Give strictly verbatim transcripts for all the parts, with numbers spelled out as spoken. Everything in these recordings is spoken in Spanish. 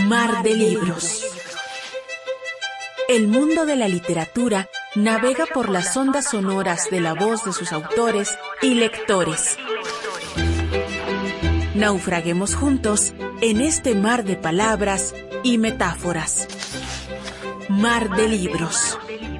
Mar de libros. El mundo de la literatura navega por las ondas sonoras de la voz de sus autores y lectores. Naufraguemos juntos en este mar de palabras y metáforas. Mar de libros.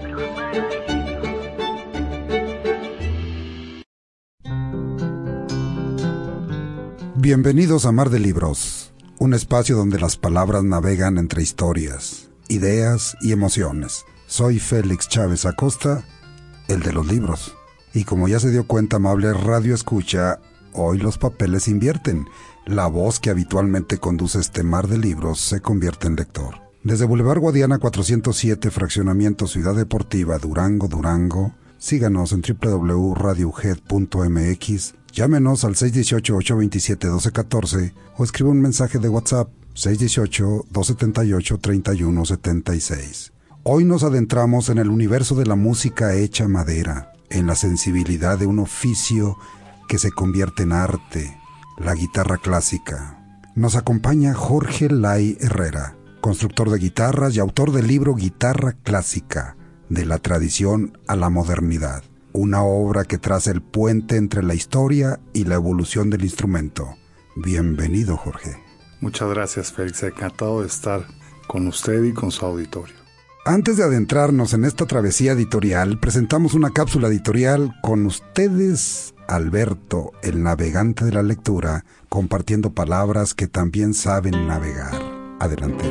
Bienvenidos a Mar de Libros, un espacio donde las palabras navegan entre historias, ideas y emociones. Soy Félix Chávez Acosta, el de los libros. Y como ya se dio cuenta, amable radio escucha, hoy los papeles invierten. La voz que habitualmente conduce este Mar de Libros se convierte en lector. Desde Boulevard Guadiana cuatrocientos siete, Fraccionamiento Ciudad Deportiva, Durango, Durango. Síganos en doble u doble u doble u punto radio u g e d punto m x. Llámenos al seis uno ocho, ocho dos siete, uno dos uno cuatro o escriba un mensaje de WhatsApp seis uno ocho, dos siete ocho, tres uno siete seis. Hoy nos adentramos en el universo de la música hecha madera, en la sensibilidad de un oficio que se convierte en arte, la guitarra clásica. Nos acompaña Jorge Lay Herrera, constructor de guitarras y autor del libro Guitarra Clásica, de la tradición a la modernidad. Una obra que traza el puente entre la historia y la evolución del instrumento. Bienvenido, Jorge. Muchas gracias, Félix. Encantado de estar con usted y con su auditorio. Antes de adentrarnos en esta travesía editorial, presentamos una cápsula editorial con ustedes, Alberto, el navegante de la lectura, compartiendo palabras que también saben navegar. Adelante.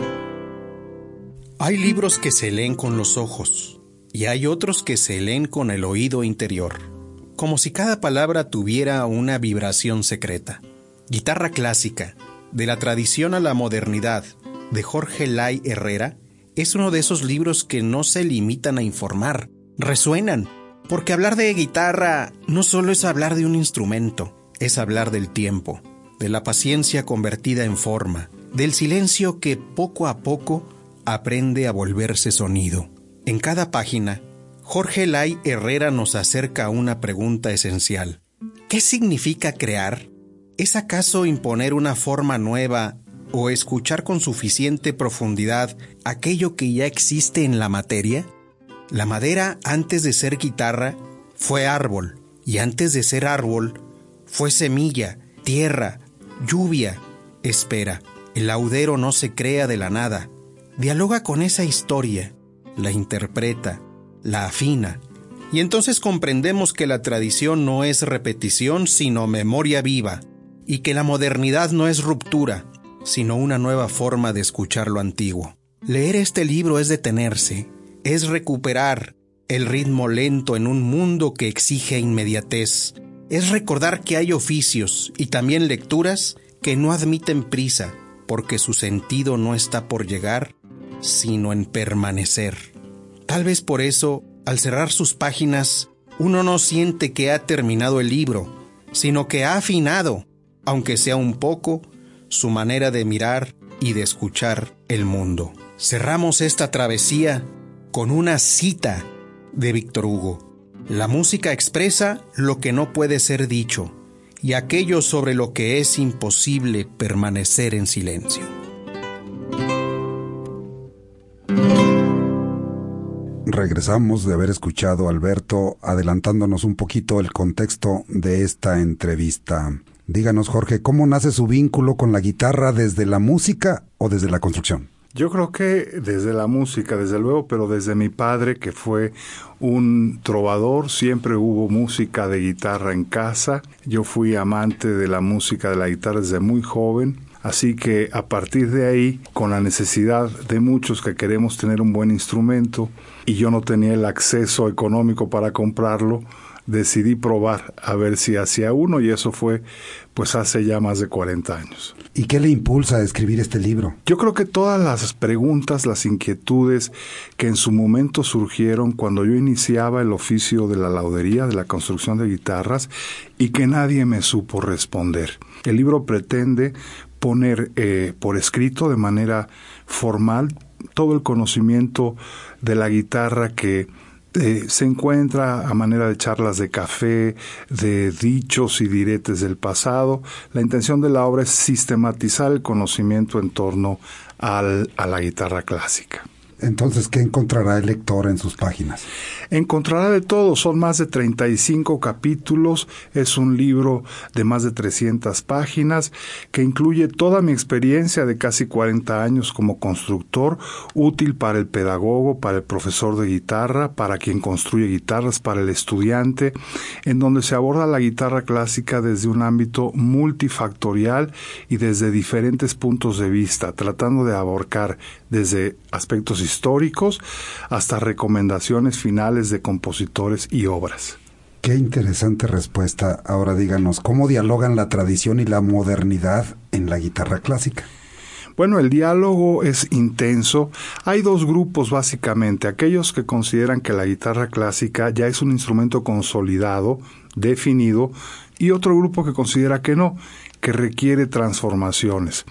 Hay libros que se leen con los ojos y hay otros que se leen con el oído interior, como si cada palabra tuviera una vibración secreta. Guitarra Clásica, de la tradición a la modernidad, de Jorge Lay Herrera, es uno de esos libros que no se limitan a informar, resuenan, porque hablar de guitarra no solo es hablar de un instrumento, es hablar del tiempo, de la paciencia convertida en forma, del silencio que poco a poco aprende a volverse sonido. En cada página, Jorge Lay Herrera nos acerca a una pregunta esencial. ¿Qué significa crear? ¿Es acaso imponer una forma nueva o escuchar con suficiente profundidad aquello que ya existe en la materia? La madera, antes de ser guitarra, fue árbol, y antes de ser árbol, fue semilla, tierra, lluvia, espera. El laudero no se crea de la nada. Dialoga con esa historia, la interpreta, la afina, y entonces comprendemos que la tradición no es repetición, sino memoria viva, y que la modernidad no es ruptura, sino una nueva forma de escuchar lo antiguo. Leer este libro es detenerse, es recuperar el ritmo lento en un mundo que exige inmediatez, es recordar que hay oficios y también lecturas que no admiten prisa, porque su sentido no está por llegar, sino en permanecer. Tal vez por eso, al cerrar sus páginas, uno no siente que ha terminado el libro, sino que ha afinado, aunque sea un poco, su manera de mirar y de escuchar el mundo. Cerramos esta travesía con una cita de Víctor Hugo. La música expresa lo que no puede ser dicho, y aquello sobre lo que es imposible permanecer en silencio. Regresamos de haber escuchado a Alberto, adelantándonos un poquito el contexto de esta entrevista. Díganos, Jorge, ¿cómo nace su vínculo con la guitarra? ¿Desde la música o desde la construcción? Yo creo que desde la música, desde luego, pero desde mi padre, que fue un trovador, siempre hubo música de guitarra en casa. Yo fui amante de la música de la guitarra desde muy joven. Así que a partir de ahí, con la necesidad de muchos que queremos tener un buen instrumento, y yo no tenía el acceso económico para comprarlo, decidí probar a ver si hacía uno, y eso fue pues hace ya más de cuarenta años. ¿Y qué le impulsa a escribir este libro? Yo creo que todas las preguntas, las inquietudes que en su momento surgieron cuando yo iniciaba el oficio de la laudería, de la construcción de guitarras, y que nadie me supo responder. El libro pretende poner eh, por escrito de manera formal todo el conocimiento de la guitarra que eh, se encuentra a manera de charlas de café, de dichos y diretes del pasado. La intención de la obra es sistematizar el conocimiento en torno al, a la guitarra clásica. Entonces, ¿qué encontrará el lector en sus páginas? Encontrará de todo, son más de treinta y cinco capítulos, es un libro de más de trescientas páginas que incluye toda mi experiencia de casi cuarenta años como constructor, útil para el pedagogo, para el profesor de guitarra, para quien construye guitarras, para el estudiante, en donde se aborda la guitarra clásica desde un ámbito multifactorial y desde diferentes puntos de vista, tratando de abarcar desde aspectos históricos hasta recomendaciones finales de compositores y obras. Qué interesante respuesta. Ahora díganos, ¿cómo dialogan la tradición y la modernidad en la guitarra clásica? Bueno, el diálogo es intenso. Hay dos grupos básicamente, aquellos que consideran que la guitarra clásica ya es un instrumento consolidado, definido, y otro grupo que considera que no, que requiere transformaciones.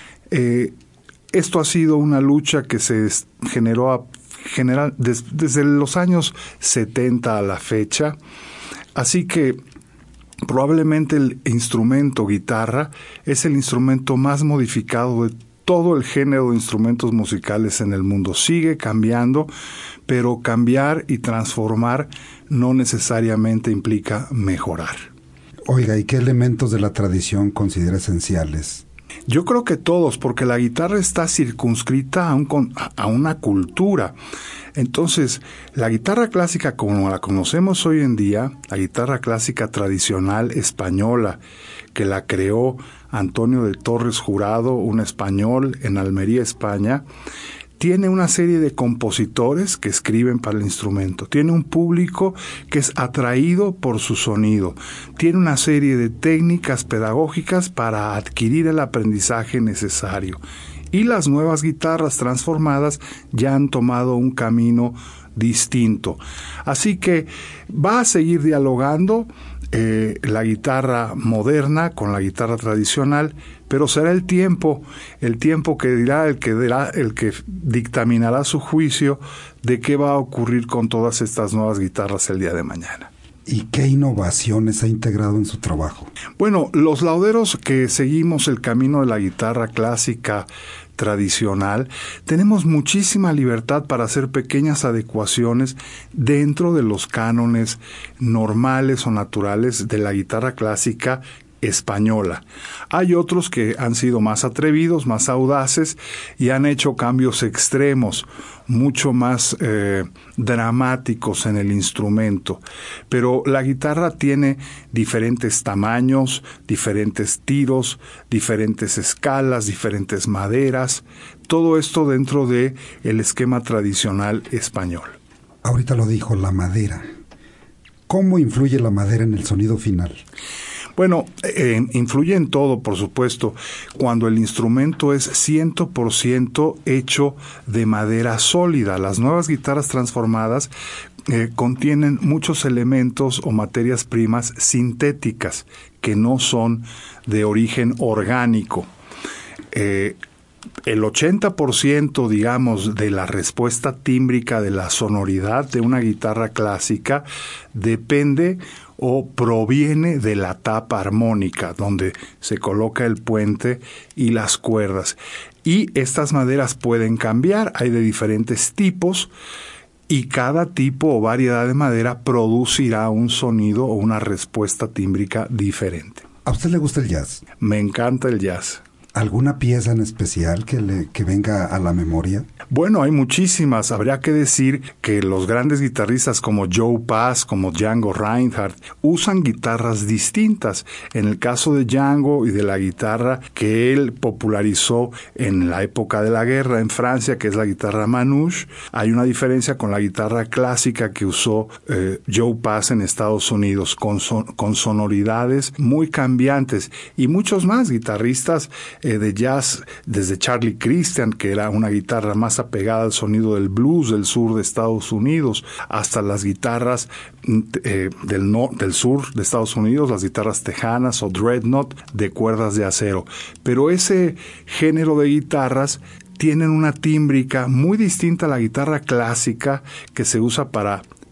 Eh, Esto ha sido una lucha que se generó a general, des, desde los años setenta a la fecha, así que probablemente el instrumento guitarra es el instrumento más modificado de todo el género de instrumentos musicales en el mundo. Sigue cambiando, pero cambiar y transformar no necesariamente implica mejorar. Oiga, ¿y qué elementos de la tradición considera esenciales? Yo creo que todos, porque la guitarra está circunscrita a, un, a una cultura. Entonces, la guitarra clásica como la conocemos hoy en día, la guitarra clásica tradicional española, que la creó Antonio de Torres Jurado, un español en Almería, España, tiene una serie de compositores que escriben para el instrumento, tiene un público que es atraído por su sonido, tiene una serie de técnicas pedagógicas para adquirir el aprendizaje necesario. Y las nuevas guitarras transformadas ya han tomado un camino distinto. Así que va a seguir dialogando eh, la guitarra moderna con la guitarra tradicional, pero será el tiempo, el tiempo que dirá, el que dirá, el que dictaminará su juicio de qué va a ocurrir con todas estas nuevas guitarras el día de mañana. ¿Y qué innovaciones ha integrado en su trabajo? Bueno, los lauderos que seguimos el camino de la guitarra clásica tradicional, tenemos muchísima libertad para hacer pequeñas adecuaciones dentro de los cánones normales o naturales de la guitarra clásica española. Hay otros que han sido más atrevidos, más audaces y han hecho cambios extremos, mucho más eh, dramáticos en el instrumento. Pero la guitarra tiene diferentes tamaños, diferentes tiros, diferentes escalas, diferentes maderas, todo esto dentro de el esquema tradicional español. Ahorita lo dijo, la madera. ¿Cómo influye la madera en el sonido final? Bueno, eh, influye en todo, por supuesto, cuando el instrumento es cien por ciento hecho de madera sólida. Las nuevas guitarras transformadas eh, contienen muchos elementos o materias primas sintéticas que no son de origen orgánico. Eh, El ochenta por ciento, digamos, de la respuesta tímbrica, de la sonoridad de una guitarra clásica, depende o proviene de la tapa armónica, donde se coloca el puente y las cuerdas. Y estas maderas pueden cambiar, hay de diferentes tipos, y cada tipo o variedad de madera producirá un sonido o una respuesta tímbrica diferente. ¿A usted le gusta el jazz? Me encanta el jazz. ¿Alguna pieza en especial que le que venga a la memoria? Bueno, hay muchísimas. Habría que decir que los grandes guitarristas como Joe Pass, como Django Reinhardt, usan guitarras distintas. En el caso de Django y de la guitarra que él popularizó en la época de la guerra en Francia, que es la guitarra manouche, hay una diferencia con la guitarra clásica que usó eh, Joe Pass en Estados Unidos, con, son, con sonoridades muy cambiantes. Y muchos más guitarristas de jazz, desde Charlie Christian, que era una guitarra más apegada al sonido del blues del sur de Estados Unidos, hasta las guitarras eh, del, no, del sur de Estados Unidos, las guitarras tejanas o dreadnought de cuerdas de acero. Pero ese género de guitarras tienen una tímbrica muy distinta a la guitarra clásica que se usa para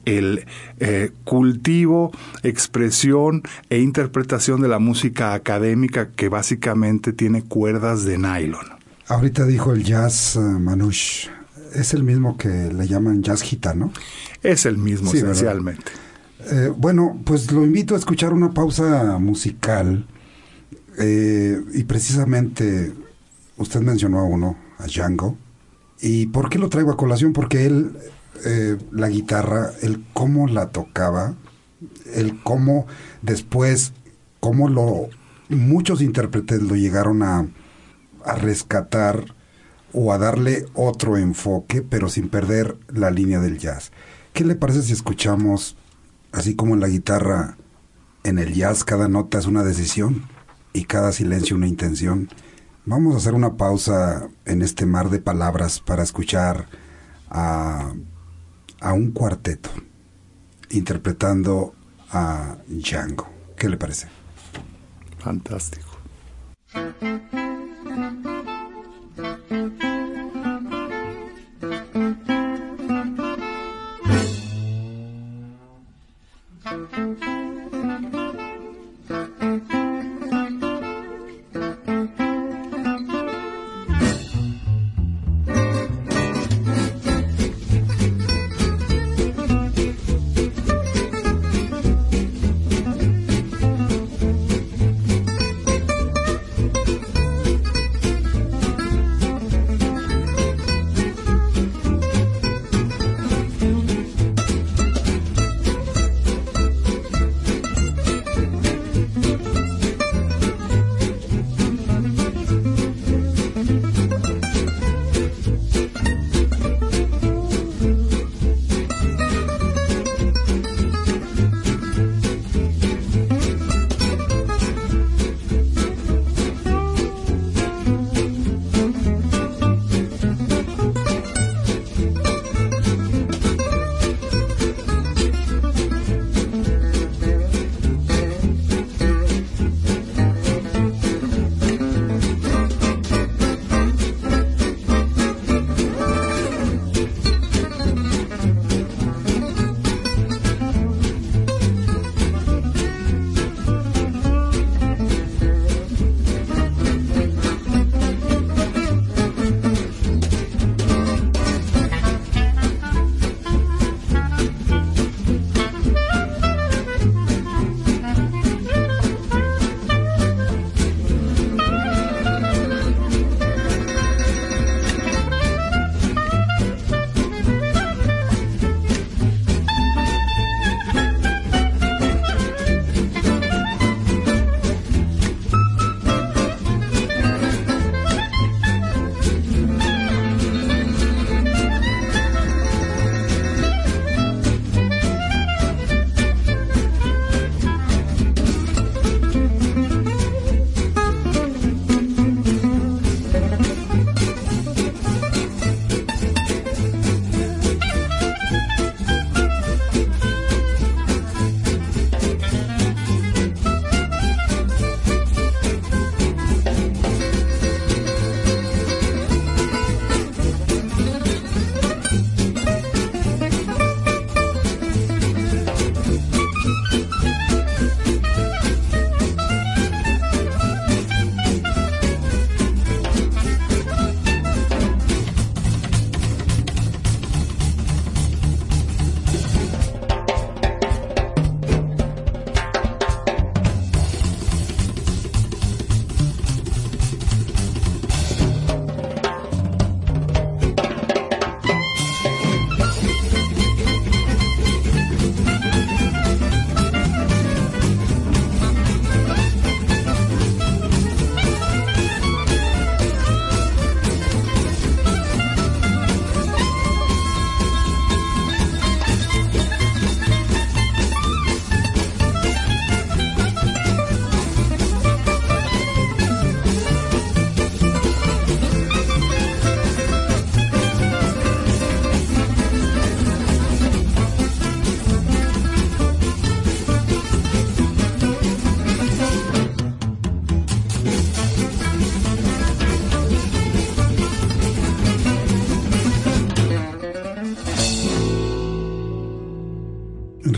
el eh, cultivo, expresión e interpretación de la música académica que básicamente tiene cuerdas de nylon. Ahorita dijo el jazz, uh, Manouche, ¿es el mismo que le llaman jazz gitano? Es el mismo, sí, esencialmente. Eh, bueno, pues lo invito a escuchar una pausa musical eh, y precisamente usted mencionó a uno, a Django. ¿Y por qué lo traigo a colación? Porque él, eh, la guitarra, el cómo la tocaba, el cómo después, cómo lo muchos intérpretes lo llegaron a, a rescatar o a darle otro enfoque, pero sin perder la línea del jazz. ¿Qué le parece si escuchamos, así como en la guitarra, en el jazz cada nota es una decisión y cada silencio una intención? Vamos a hacer una pausa en este mar de palabras para escuchar a, a un cuarteto interpretando a Django. ¿Qué le parece? Fantástico.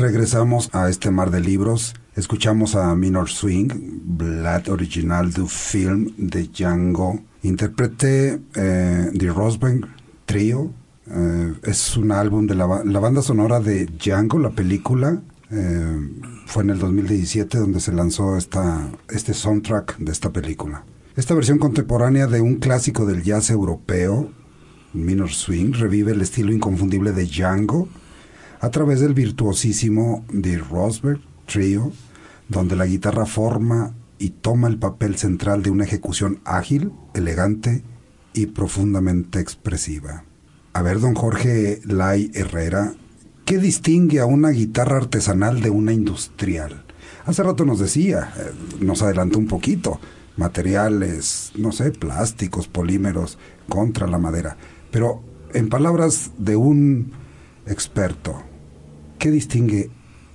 regresamos a este mar de libros. Escuchamos a Minor Swing, Blood Original du Film de Django. Interpreté eh, The Rosberg Trio. Eh, es un álbum de la, la banda sonora de Django, la película. Eh, fue en el dos mil diecisiete donde se lanzó esta, este soundtrack de esta película. Esta versión contemporánea de un clásico del jazz europeo, Minor Swing, revive el estilo inconfundible de Django a través del virtuosísimo The Rosberg Trio, donde la guitarra forma y toma el papel central de una ejecución ágil, elegante y profundamente expresiva. A ver, don Jorge Lai Herrera, ¿qué distingue a una guitarra artesanal de una industrial? Hace rato nos decía, eh, nos adelantó un poquito, materiales, no sé, plásticos, polímeros, contra la madera. Pero en palabras de un experto, ¿qué distingue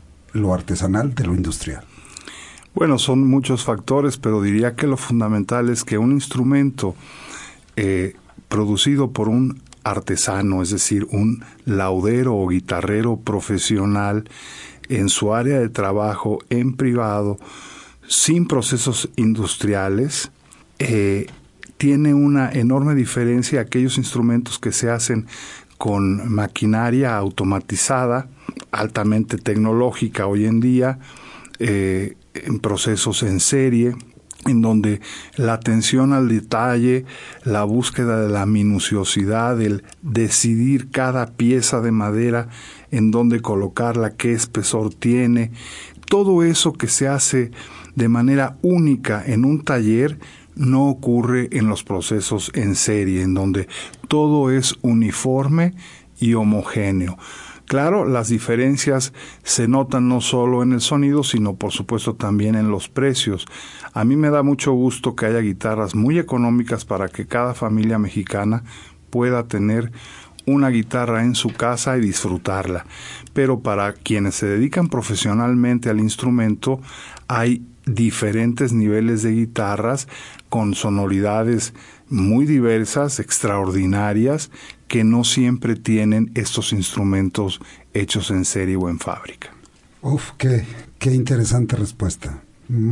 lo artesanal de lo industrial? Bueno, son muchos factores, pero diría que lo fundamental es que un instrumento eh, producido por un artesano, es decir, un laudero o guitarrero profesional en su área de trabajo, en privado, sin procesos industriales, eh, tiene una enorme diferencia a aquellos instrumentos que se hacen con maquinaria automatizada, altamente tecnológica hoy en día, eh, en procesos en serie, en donde la atención al detalle, la búsqueda de la minuciosidad, el decidir cada pieza de madera en dónde colocarla, qué espesor tiene, todo eso que se hace de manera única en un taller no ocurre en los procesos en serie, en donde todo es uniforme y homogéneo. Claro, las diferencias se notan no solo en el sonido, sino por supuesto también en los precios. A mí me da mucho gusto que haya guitarras muy económicas para que cada familia mexicana pueda tener una guitarra en su casa y disfrutarla. Pero para quienes se dedican profesionalmente al instrumento, hay diferentes niveles de guitarras con sonoridades muy diversas, extraordinarias, que no siempre tienen estos instrumentos hechos en serie o en fábrica. Uf, qué, qué interesante respuesta.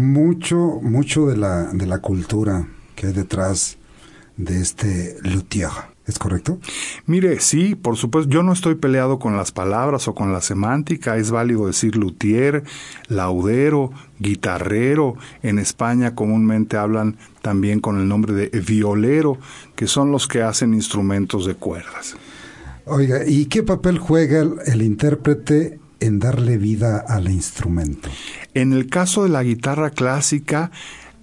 Mucho, mucho de la, de la cultura que hay detrás de este luthier. ¿Es correcto? Mire, sí, por supuesto, yo no estoy peleado con las palabras o con la semántica, es válido decir luthier, laudero, guitarrero. En España comúnmente hablan también con el nombre de violero, que son los que hacen instrumentos de cuerdas. Oiga, ¿y qué papel juega el, el intérprete en darle vida al instrumento? En el caso de la guitarra clásica,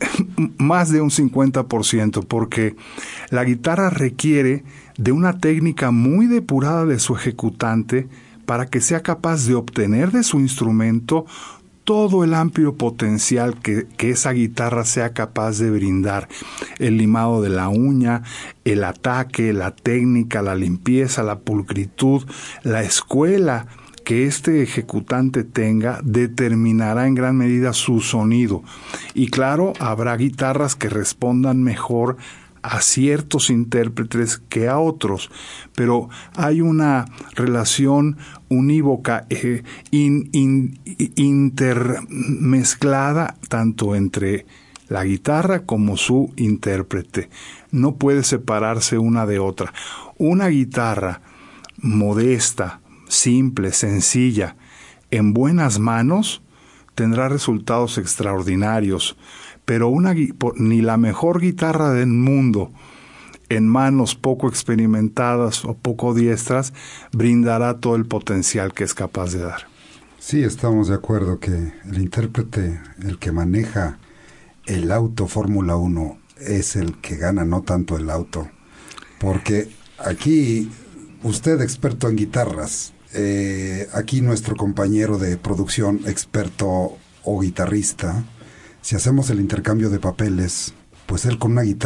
más de un cincuenta por ciento, porque la guitarra requiere de una técnica muy depurada de su ejecutante para que sea capaz de obtener de su instrumento todo el amplio potencial que, que esa guitarra sea capaz de brindar. El limado de la uña, el ataque, la técnica, la limpieza, la pulcritud, la escuela que este ejecutante tenga determinará en gran medida su sonido. Y claro, habrá guitarras que respondan mejor a ciertos intérpretes que a otros, pero hay una relación unívoca, eh, in, in, intermezclada tanto entre la guitarra como su intérprete. No puede separarse una de otra. Una guitarra modesta, simple, sencilla, en buenas manos, tendrá resultados extraordinarios, pero una, ni la mejor guitarra del mundo, en manos poco experimentadas o poco diestras, brindará todo el potencial que es capaz de dar. Sí, estamos de acuerdo que el intérprete, el que maneja el auto Fórmula uno, es el que gana, no tanto el auto. Porque aquí, usted experto en guitarras, Eh, aquí nuestro compañero de producción, experto o guitarrista, si hacemos el intercambio de papeles, pues él con una guitarra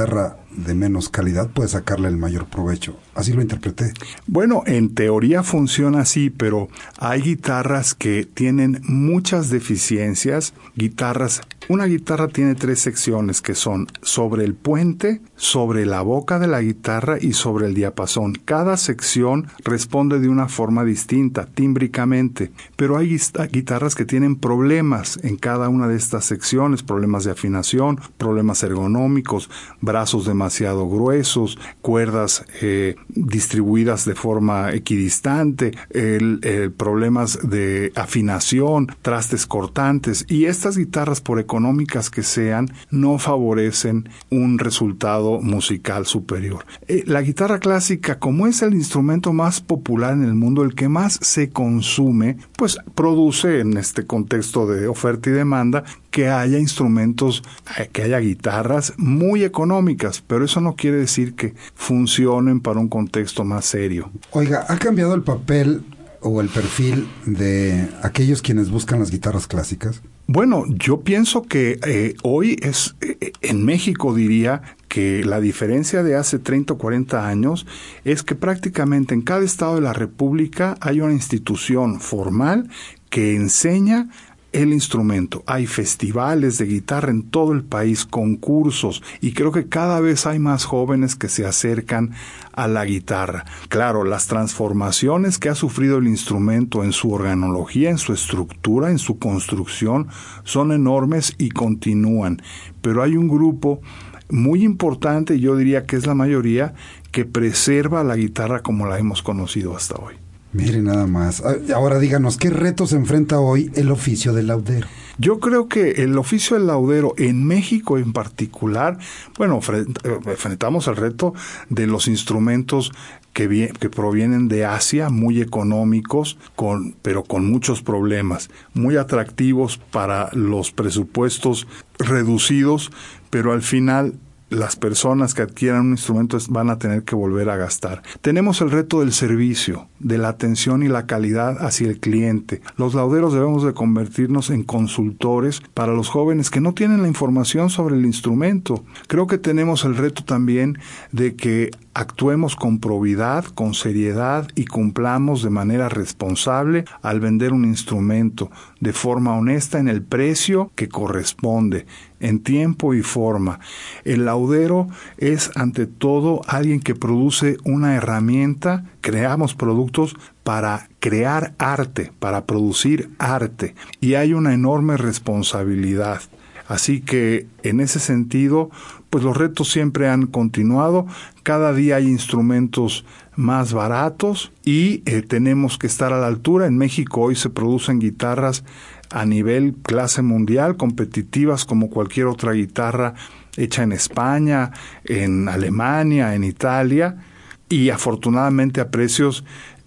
de menos calidad puede sacarle el mayor provecho. Así lo interpreté. Bueno, en teoría funciona así, pero hay guitarras que tienen muchas deficiencias. Guitarras, una guitarra tiene tres secciones que son sobre el puente, sobre la boca de la guitarra y sobre el diapasón. Cada sección responde de una forma distinta, tímbricamente, pero hay guitarras que tienen problemas en cada una de estas secciones, problemas de afinación, problemas ergonómicos, brazos demasiado gruesos, cuerdas eh, distribuidas de forma equidistante, el, el, problemas de afinación, trastes cortantes, y estas guitarras, por económicas que sean, no favorecen un resultado musical superior. Eh, la guitarra clásica, como es el instrumento más popular en el mundo, el que más se consume, pues produce en este contexto de oferta y demanda que haya instrumentos, que haya guitarras muy económicas, pero eso no quiere decir que funcionen para un contexto más serio. Oiga, ¿ha cambiado el papel o el perfil de aquellos quienes buscan las guitarras clásicas? Bueno, yo pienso que eh, hoy es, eh, en México diría que la diferencia de hace treinta o cuarenta años es que prácticamente en cada estado de la República hay una institución formal que enseña el instrumento. Hay festivales de guitarra en todo el país, concursos, y creo que cada vez hay más jóvenes que se acercan a la guitarra. Claro, las transformaciones que ha sufrido el instrumento en su organología, en su estructura, en su construcción, son enormes y continúan, pero hay un grupo muy importante, yo diría que es la mayoría, que preserva la guitarra como la hemos conocido hasta hoy. Mire nada más. Ahora díganos, ¿qué retos enfrenta hoy el oficio del laudero? Yo creo que el oficio del laudero en México en particular, bueno, enfrentamos el reto de los instrumentos que, vi- que provienen de Asia, muy económicos, con, pero con muchos problemas, muy atractivos para los presupuestos reducidos, pero al final las personas que adquieran un instrumento van a tener que volver a gastar. Tenemos el reto del servicio, de la atención y la calidad hacia el cliente. Los lauderos debemos de convertirnos en consultores para los jóvenes que no tienen la información sobre el instrumento. Creo que tenemos el reto también de que actuemos con probidad, con seriedad y cumplamos de manera responsable al vender un instrumento de forma honesta en el precio que corresponde, en tiempo y forma. El laudero es ante todo alguien que produce una herramienta, creamos productos para crear arte, para producir arte, y hay una enorme responsabilidad. Así que en ese sentido, pues los retos siempre han continuado. Cada día hay instrumentos más baratos y eh, tenemos que estar a la altura. En México hoy se producen guitarras a nivel clase mundial, competitivas como cualquier otra guitarra hecha en España, en Alemania, en Italia, y afortunadamente a precios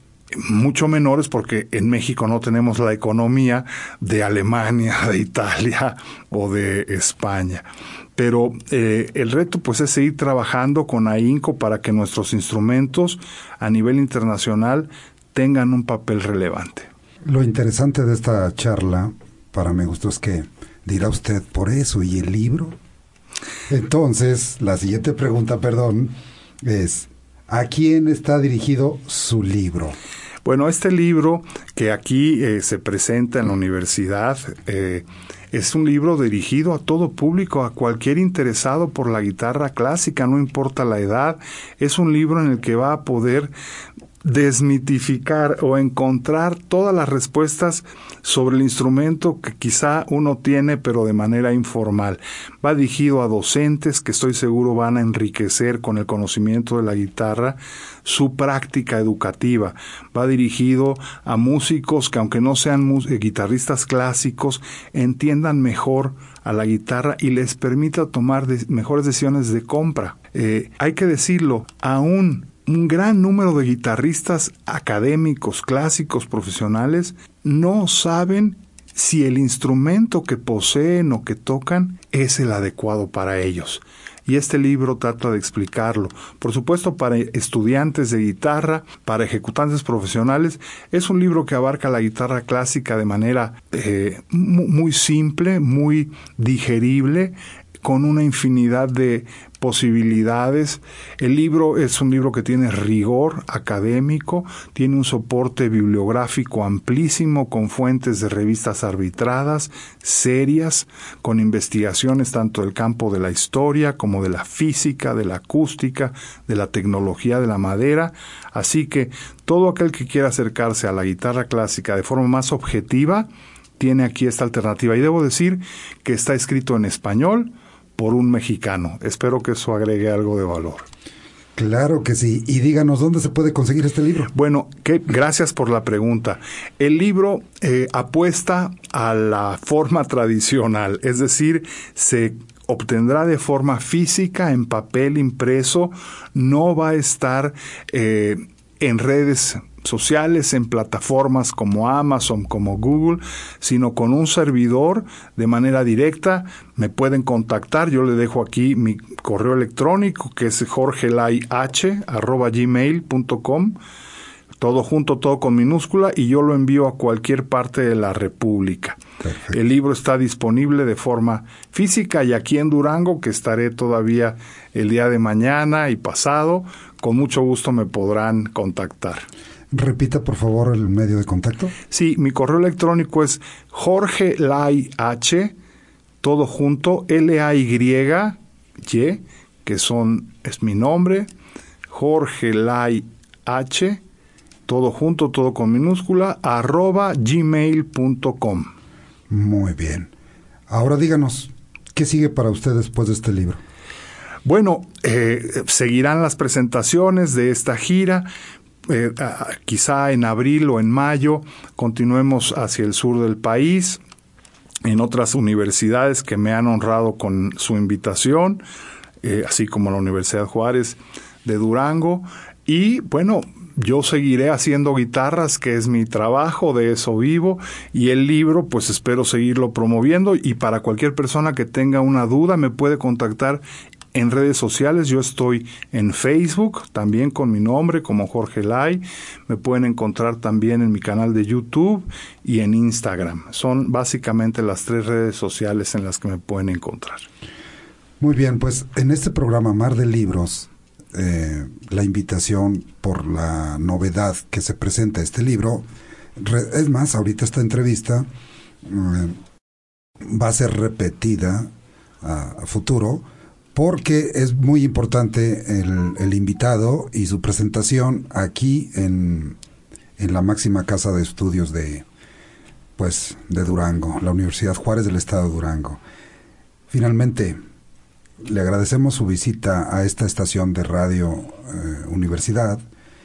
mucho menores, porque en México no tenemos la economía de Alemania, de Italia o de España. Pero eh, el reto pues es seguir trabajando con ahínco para que nuestros instrumentos a nivel internacional tengan un papel relevante. Lo interesante de esta charla, para mi gusto, es que dirá usted, por eso, ¿y el libro? Entonces, la siguiente pregunta, perdón, es, ¿a quién está dirigido su libro? Bueno, este libro que aquí eh, se presenta en la universidad eh, es un libro dirigido a todo público, a cualquier interesado por la guitarra clásica, no importa la edad. Es un libro en el que va a poder desmitificar o encontrar todas las respuestas sobre el instrumento que quizá uno tiene pero de manera informal. Va dirigido a docentes que estoy seguro van a enriquecer con el conocimiento de la guitarra su práctica educativa. Va dirigido a músicos que, aunque no sean mus- guitarristas clásicos, entiendan mejor a la guitarra y les permita tomar de- mejores decisiones de compra. Eh, hay que decirlo, aún un gran número de guitarristas académicos, clásicos, profesionales, no saben si el instrumento que poseen o que tocan es el adecuado para ellos. Y este libro trata de explicarlo. Por supuesto, para estudiantes de guitarra, para ejecutantes profesionales, es un libro que abarca la guitarra clásica de manera eh, muy simple, muy digerible, con una infinidad de posibilidades. El libro es un libro que tiene rigor académico, tiene un soporte bibliográfico amplísimo con fuentes de revistas arbitradas, serias, con investigaciones tanto del campo de la historia como de la física, de la acústica, de la tecnología de la madera. Así que todo aquel que quiera acercarse a la guitarra clásica de forma más objetiva tiene aquí esta alternativa. Y debo decir que está escrito en español por un mexicano. Espero que eso agregue algo de valor. Claro que sí. Y díganos, ¿dónde se puede conseguir este libro? Bueno, que, gracias por la pregunta. El libro eh, apuesta a la forma tradicional, es decir, se obtendrá de forma física, en papel impreso, no va a estar eh, en redes sociales, en plataformas como Amazon, como Google, sino con un servidor de manera directa. Me pueden contactar, yo le dejo aquí mi correo electrónico, que es jorgelayh arroba gmail punto com, todo junto, todo con minúscula, y yo lo envío a cualquier parte de la República. Perfecto. El libro está disponible de forma física y aquí en Durango, que estaré todavía el día de mañana y pasado, con mucho gusto me podrán contactar. Repita, por favor, el medio de contacto. Sí, mi correo electrónico es jorgelayh, todo junto, L A Y Y, que son, es mi nombre, jorgelayh, todo junto, todo con minúscula, arroba gmail punto com. Muy bien. Ahora díganos, ¿qué sigue para usted después de este libro? Bueno, eh, seguirán las presentaciones de esta gira. Eh, quizá en abril o en mayo continuemos hacia el sur del país, en otras universidades que me han honrado con su invitación, eh, así como la Universidad Juárez de Durango. Y bueno, yo seguiré haciendo guitarras, que es mi trabajo, de eso vivo, y el libro pues espero seguirlo promoviendo, y para cualquier persona que tenga una duda me puede contactar en redes sociales. Yo estoy en Facebook, también con mi nombre, como jorgelayh. Me pueden encontrar también en mi canal de YouTube y en Instagram. Son básicamente las tres redes sociales en las que me pueden encontrar. Muy bien, pues en este programa Mar de Libros, eh, la invitación por la novedad que se presenta este libro, re, es más, ahorita esta entrevista eh, va a ser repetida a, a futuro, porque es muy importante el, el invitado y su presentación aquí en, en la máxima casa de estudios de, pues, de Durango, la Universidad Juárez del Estado de Durango. Finalmente, le agradecemos su visita a esta estación de radio eh, Universidad,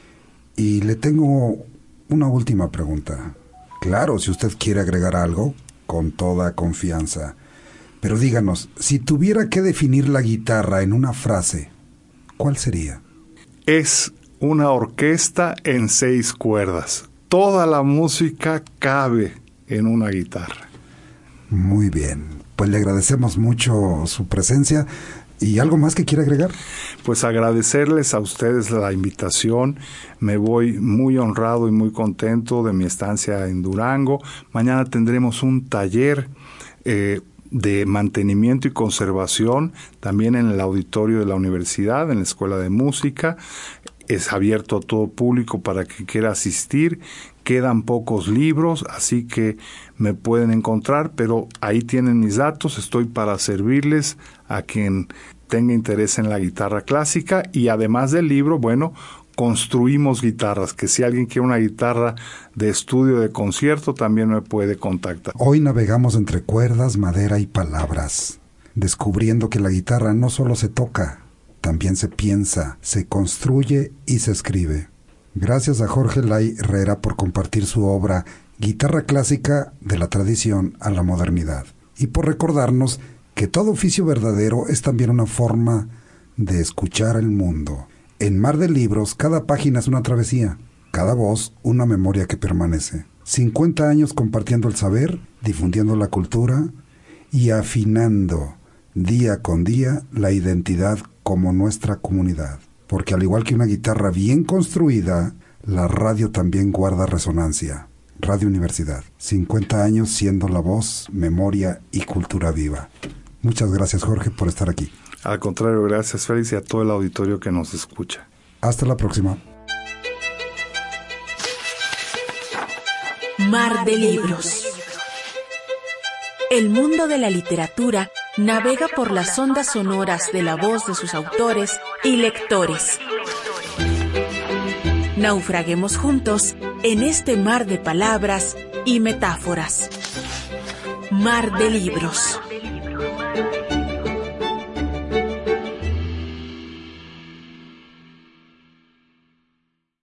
y le tengo una última pregunta. Claro, si usted quiere agregar algo, con toda confianza. Pero díganos, si tuviera que definir la guitarra en una frase, ¿cuál sería? Es una orquesta en seis cuerdas. Toda la música cabe en una guitarra. Muy bien, pues le agradecemos mucho su presencia. ¿Y algo más que quiera agregar? Pues agradecerles a ustedes la invitación. Me voy muy honrado y muy contento de mi estancia en Durango. Mañana tendremos un taller eh, de mantenimiento y conservación, también en el auditorio de la universidad, en la Escuela de Música. Es abierto a todo público para que quiera asistir. Quedan pocos libros, así que me pueden encontrar, pero ahí tienen mis datos. Estoy para servirles a quien tenga interés en la guitarra clásica. Y además del libro, bueno, construimos guitarras, que si alguien quiere una guitarra de estudio, de concierto, también me puede contactar. Hoy navegamos entre cuerdas, madera y palabras, descubriendo que la guitarra no solo se toca, también se piensa, se construye y se escribe. Gracias a Jorgelayh Herrera por compartir su obra Guitarra Clásica, de la tradición a la modernidad, y por recordarnos que todo oficio verdadero es también una forma de escuchar el mundo. En Mar de Libros, cada página es una travesía, cada voz una memoria que permanece. cincuenta años compartiendo el saber, difundiendo la cultura y afinando día con día la identidad como nuestra comunidad. Porque al igual que una guitarra bien construida, la radio también guarda resonancia. Radio Universidad, cincuenta años siendo la voz, memoria y cultura viva. Muchas gracias, Jorge, por estar aquí. Al contrario, gracias, Félix, y a todo el auditorio que nos escucha. Hasta la próxima. Mar de libros. El mundo de la literatura navega por las ondas sonoras de la voz de sus autores y lectores. Naufraguemos juntos en este mar de palabras y metáforas. Mar de libros.